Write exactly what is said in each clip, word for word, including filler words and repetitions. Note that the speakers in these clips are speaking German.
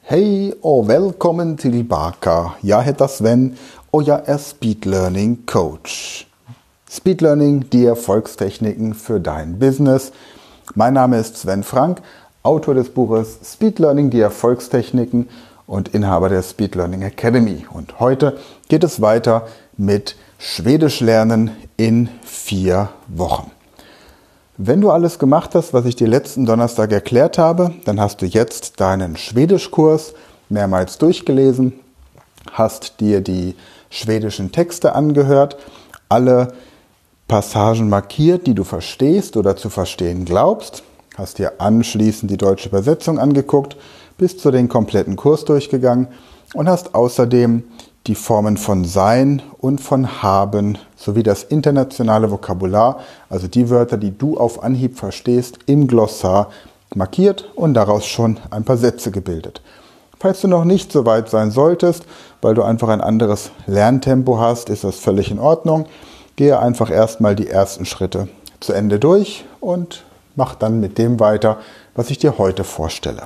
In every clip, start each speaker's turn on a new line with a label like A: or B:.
A: Hej och välkommen tillbaka. Jag heter Sven och jag är Speed Learning Coach. Speed Learning, die Erfolgstechniken für dein Business. Mein Name ist Sven Frank, Autor des Buches Speed Learning, die Erfolgstechniken und Inhaber der Speed Learning Academy. Und heute geht es weiter mit Schwedisch lernen in vier Wochen. Wenn du alles gemacht hast, was ich dir letzten Donnerstag erklärt habe, dann hast du jetzt deinen Schwedischkurs mehrmals durchgelesen, hast dir die schwedischen Texte angehört, alle Passagen markiert, die du verstehst oder zu verstehen glaubst, hast dir anschließend die deutsche Übersetzung angeguckt, bist zu den kompletten Kurs durchgegangen und hast außerdem die Formen von sein und von haben sowie das internationale Vokabular, also die Wörter, die du auf Anhieb verstehst, im Glossar markiert und daraus schon ein paar Sätze gebildet. Falls du noch nicht so weit sein solltest, weil du einfach ein anderes Lerntempo hast, ist das völlig in Ordnung. Gehe einfach erstmal die ersten Schritte zu Ende durch und mach dann mit dem weiter, was ich dir heute vorstelle.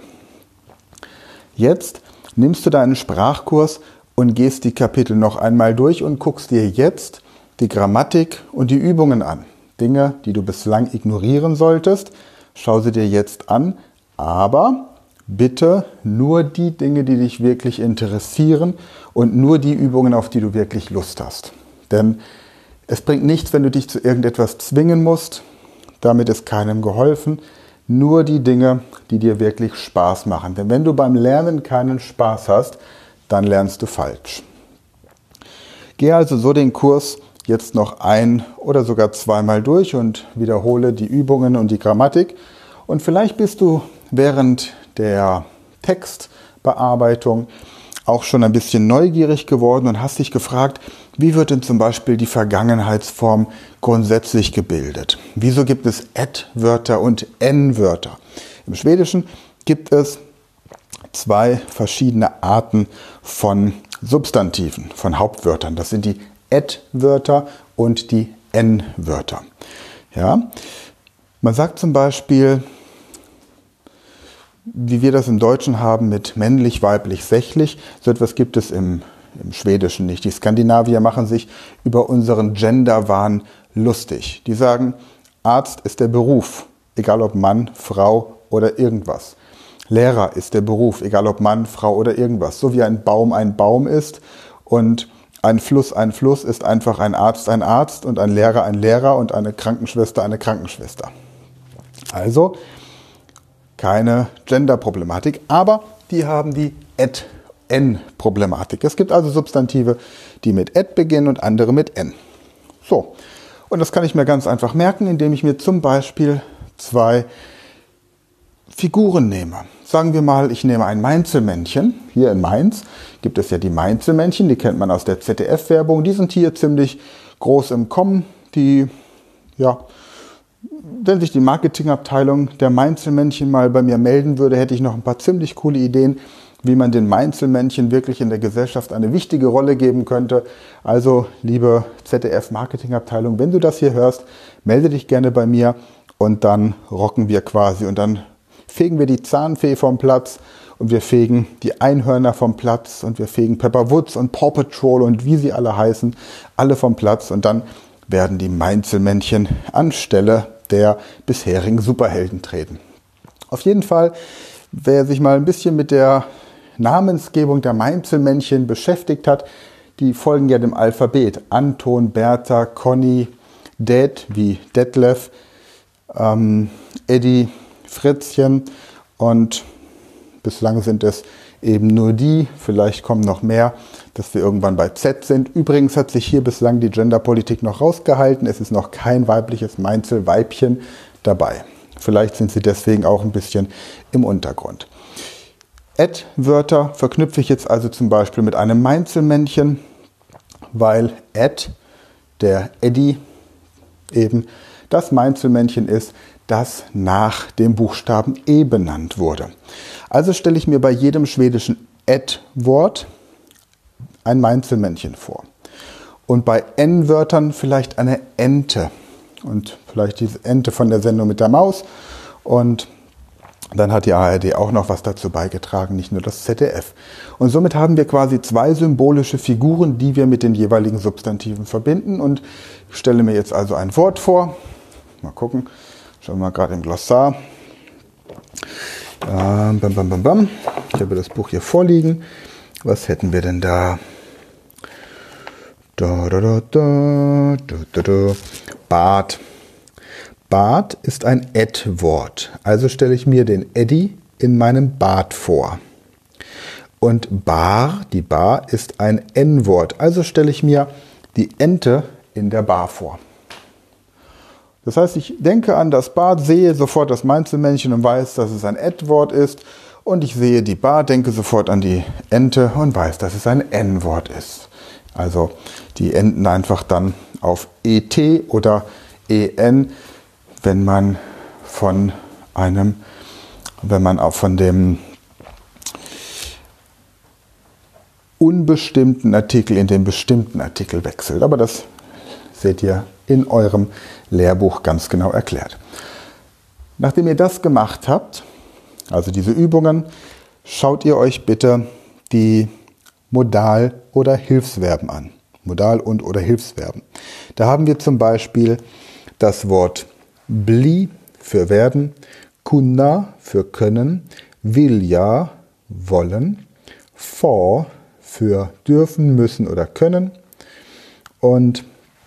A: Jetzt nimmst du deinen Sprachkurs und gehst die Kapitel noch einmal durch und guckst dir jetzt die Grammatik und die Übungen an. Dinge, die du bislang ignorieren solltest, schau sie dir jetzt an, aber bitte nur die Dinge, die dich wirklich interessieren und nur die Übungen, auf die du wirklich Lust hast. Denn es bringt nichts, wenn du dich zu irgendetwas zwingen musst, damit ist keinem geholfen. Nur die Dinge, die dir wirklich Spaß machen. Denn wenn du beim Lernen keinen Spaß hast, dann lernst du falsch. Gehe also so den Kurs jetzt noch ein oder sogar zweimal durch und wiederhole die Übungen und die Grammatik. Und vielleicht bist du während der Textbearbeitung auch schon ein bisschen neugierig geworden und hast dich gefragt, wie wird denn zum Beispiel die Vergangenheitsform grundsätzlich gebildet? Wieso gibt es Et-Wörter und En-Wörter? Im Schwedischen gibt es zwei verschiedene Arten von Substantiven, von Hauptwörtern. Das sind die Et-Wörter und die En-Wörter. Ja? Man sagt zum Beispiel, wie wir das im Deutschen haben mit männlich, weiblich, sächlich, so etwas gibt es im, im Schwedischen nicht. Die Skandinavier machen sich über unseren Genderwahn lustig. Die sagen, Arzt ist der Beruf, egal ob Mann, Frau oder irgendwas. Lehrer ist der Beruf, egal ob Mann, Frau oder irgendwas. So wie ein Baum ein Baum ist und ein Fluss ein Fluss ist einfach ein Arzt ein Arzt und ein Lehrer ein Lehrer und eine Krankenschwester eine Krankenschwester. Also keine Gender-Problematik, aber die haben die Et-En-Problematik. Es gibt also Substantive, die mit Et beginnen und andere mit En. So, und das kann ich mir ganz einfach merken, indem ich mir zum Beispiel zwei Figuren nehme. Sagen wir mal, ich nehme ein Mainzelmännchen. Hier in Mainz gibt es ja die Mainzelmännchen, die kennt man aus der Z D F-Werbung. Die sind hier ziemlich groß im Kommen. Die, ja, wenn sich die Marketingabteilung der Mainzelmännchen mal bei mir melden würde, hätte ich noch ein paar ziemlich coole Ideen, wie man den Mainzelmännchen wirklich in der Gesellschaft eine wichtige Rolle geben könnte. Also, liebe Z D F-Marketingabteilung, wenn du das hier hörst, melde dich gerne bei mir und dann rocken wir quasi und dann fegen wir die Zahnfee vom Platz und wir fegen die Einhörner vom Platz und wir fegen Pepper Woods und Paw Patrol und wie sie alle heißen, alle vom Platz und dann werden die Mainzelmännchen anstelle der bisherigen Superhelden treten. Auf jeden Fall, wer sich mal ein bisschen mit der Namensgebung der Mainzelmännchen beschäftigt hat, die folgen ja dem Alphabet. Anton, Bertha, Conny, Det wie Detlef, ähm, Eddie, Fritzchen und bislang sind es eben nur die, vielleicht kommen noch mehr, dass wir irgendwann bei Z sind. Übrigens hat sich hier bislang die Genderpolitik noch rausgehalten. Es ist noch kein weibliches Mainzelweibchen dabei. Vielleicht sind sie deswegen auch ein bisschen im Untergrund. Et-Wörter verknüpfe ich jetzt also zum Beispiel mit einem Mainzelmännchen, weil Et, der Eddie, eben das Mainzelmännchen ist, das nach dem Buchstaben E benannt wurde. Also stelle ich mir bei jedem schwedischen Et-Wort ein Mainzelmännchen vor. Und bei En-Wörtern vielleicht eine Ente. Und vielleicht diese Ente von der Sendung mit der Maus. Und dann hat die A R D auch noch was dazu beigetragen, nicht nur das Z D F. Und somit haben wir quasi zwei symbolische Figuren, die wir mit den jeweiligen Substantiven verbinden. Und ich stelle mir jetzt also ein Wort vor. Mal gucken, schauen wir mal gerade im Glossar. Ähm, bam, bam, bam, bam. Ich habe das Buch hier vorliegen. Was hätten wir denn da? Da, da, da, da, da, da. Bad. Bad ist ein Ed-Wort. Also stelle ich mir den Eddy in meinem Bad vor. Und Bar, die Bar, ist ein N-Wort. Also stelle ich mir die Ente in der Bar vor. Das heißt, ich denke an das Bad, sehe sofort das Mainzelmännchen und weiß, dass es ein Ed-Wort ist. Und ich sehe die Bar, denke sofort an die Ente und weiß, dass es ein N-Wort ist. Also die enden einfach dann auf E T oder E N, wenn man von einem, wenn man auch von dem unbestimmten Artikel in den bestimmten Artikel wechselt. Aber das seht ihr in eurem Lehrbuch ganz genau erklärt. Nachdem ihr das gemacht habt, also diese Übungen, schaut ihr euch bitte die Modal- oder Hilfsverben an. Modal- und oder Hilfsverben. Da haben wir zum Beispiel das Wort bli für werden, kunna für können, vilja wollen, for für dürfen, müssen oder können. Und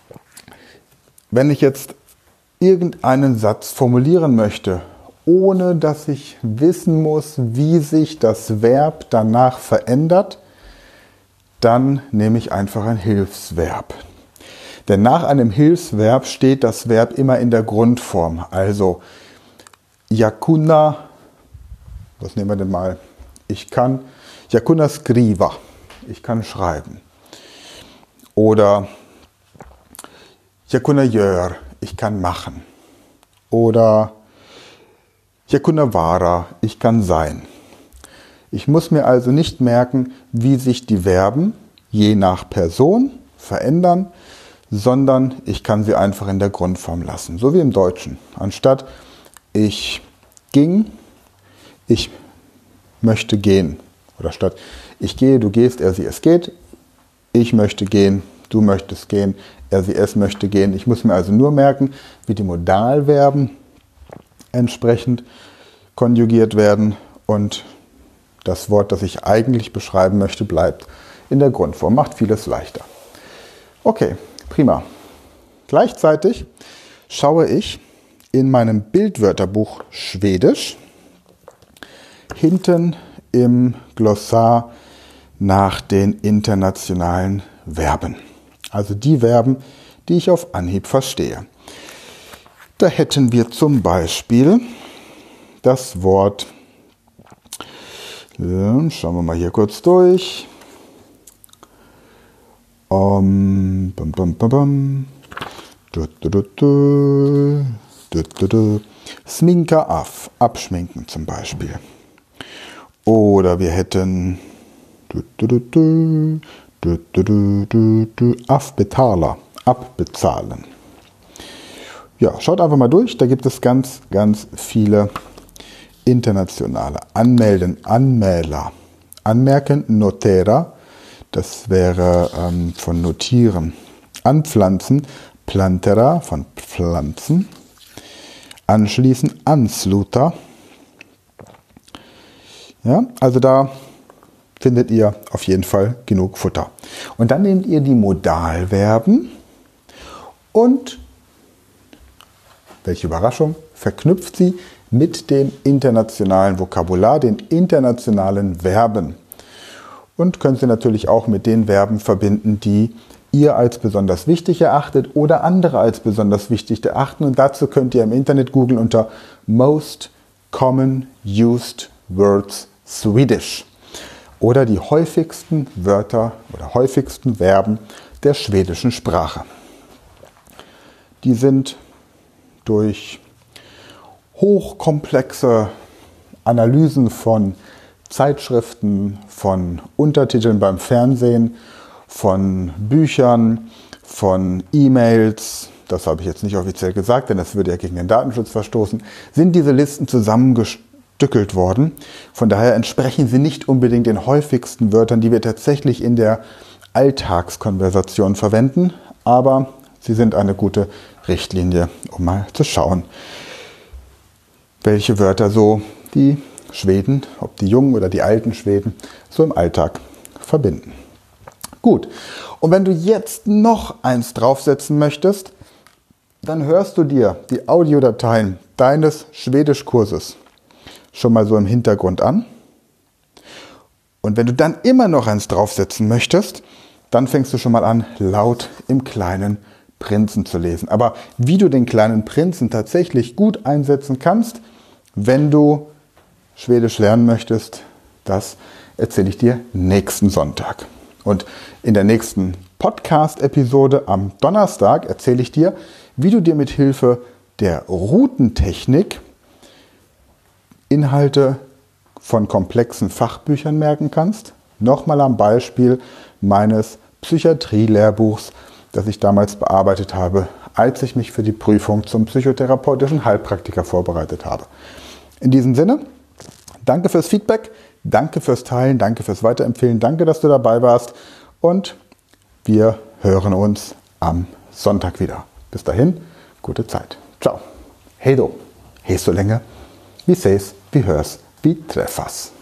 A: wenn ich jetzt irgendeinen Satz formulieren möchte, ohne dass ich wissen muss, wie sich das Verb danach verändert, dann nehme ich einfach ein Hilfsverb. Denn nach einem Hilfsverb steht das Verb immer in der Grundform. Also, yakuna, was nehmen wir denn mal? Ich kann, yakuna skriva, ich kann schreiben. Oder, yakuna gör, ich kann machen. Oder, yakuna vara, ich kann sein. Ich muss mir also nicht merken, wie sich die Verben je nach Person verändern, sondern ich kann sie einfach in der Grundform lassen, so wie im Deutschen. Anstatt ich ging, ich möchte gehen. Oder statt ich gehe, du gehst, er, sie, es geht. Ich möchte gehen, du möchtest gehen, er, sie, es möchte gehen. Ich muss mir also nur merken, wie die Modalverben entsprechend konjugiert werden und das Wort, das ich eigentlich beschreiben möchte, bleibt in der Grundform. Macht vieles leichter. Okay, prima. Gleichzeitig schaue ich in meinem Bildwörterbuch Schwedisch hinten im Glossar nach den internationalen Verben. Also die Verben, die ich auf Anhieb verstehe. Da hätten wir zum Beispiel das Wort, ja, schauen wir mal hier kurz durch. Um, bum, bum, bum, bum. Du, du, du, du. Du, du, du. Sminka af, abschminken zum Beispiel. Oder wir hätten du, du, du, du. Du, du, du, du, du. Afbetaler, abbezahlen. Ja, schaut einfach mal durch, da gibt es ganz, ganz viele internationale. Anmelden, Anmäler. Anmerken, notera, das wäre ähm, von notieren. Anpflanzen, plantera, von Pflanzen. Anschließen, ansluta. Ja, also da findet ihr auf jeden Fall genug Futter. Und dann nehmt ihr die Modalverben und, welche Überraschung, verknüpft sie mit dem internationalen Vokabular, den internationalen Verben. Und könnt sie natürlich auch mit den Verben verbinden, die ihr als besonders wichtig erachtet oder andere als besonders wichtig erachten. Und dazu könnt ihr im Internet googeln unter Most Common Used Words Swedish oder die häufigsten Wörter oder häufigsten Verben der schwedischen Sprache. Die sind durch hochkomplexe Analysen von Zeitschriften, von Untertiteln beim Fernsehen, von Büchern, von E-Mails, das habe ich jetzt nicht offiziell gesagt, denn das würde ja gegen den Datenschutz verstoßen, sind diese Listen zusammengestellt zerstückelt worden. Von daher entsprechen sie nicht unbedingt den häufigsten Wörtern, die wir tatsächlich in der Alltagskonversation verwenden, aber sie sind eine gute Richtlinie, um mal zu schauen, welche Wörter so die Schweden, ob die jungen oder die alten Schweden, so im Alltag verbinden. Gut, und wenn du jetzt noch eins draufsetzen möchtest, dann hörst du dir die Audiodateien deines Schwedischkurses schon mal so im Hintergrund an. Und wenn du dann immer noch eins draufsetzen möchtest, dann fängst du schon mal an, laut im Kleinen Prinzen zu lesen. Aber wie du den Kleinen Prinzen tatsächlich gut einsetzen kannst, wenn du Schwedisch lernen möchtest, das erzähle ich dir nächsten Sonntag. Und in der nächsten Podcast-Episode am Donnerstag erzähle ich dir, wie du dir mit Hilfe der Routentechnik Inhalte von komplexen Fachbüchern merken kannst. Nochmal am Beispiel meines Psychiatrie-Lehrbuchs, das ich damals bearbeitet habe, als ich mich für die Prüfung zum psychotherapeutischen Heilpraktiker vorbereitet habe. In diesem Sinne, danke fürs Feedback, danke fürs Teilen, danke fürs Weiterempfehlen, danke, dass du dabei warst und wir hören uns am Sonntag wieder. Bis dahin, gute Zeit. Ciao. Hej då. Hej så länge. Vi ses, vi hörs, vi träffas.